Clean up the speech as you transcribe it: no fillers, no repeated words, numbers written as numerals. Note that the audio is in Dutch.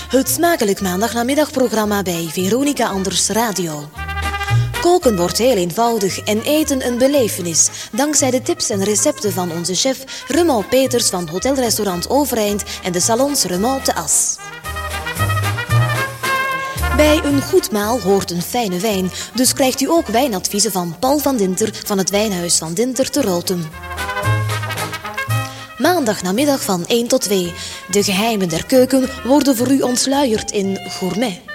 Het smakelijk maandagnamiddagprogramma bij Veronica Anders Radio. Koken wordt heel eenvoudig en eten een belevenis, dankzij de tips en recepten van onze chef Raymond Peters van Hotelrestaurant Overeind en de salons Raymond te As. Bij een goed maal hoort een fijne wijn, dus krijgt u ook wijnadviezen van Paul van Dinter van het Wijnhuis van Dinter te Rotem. Maandagnamiddag van 1 tot 2. De geheimen der keuken worden voor u ontsluierd in Gourmet.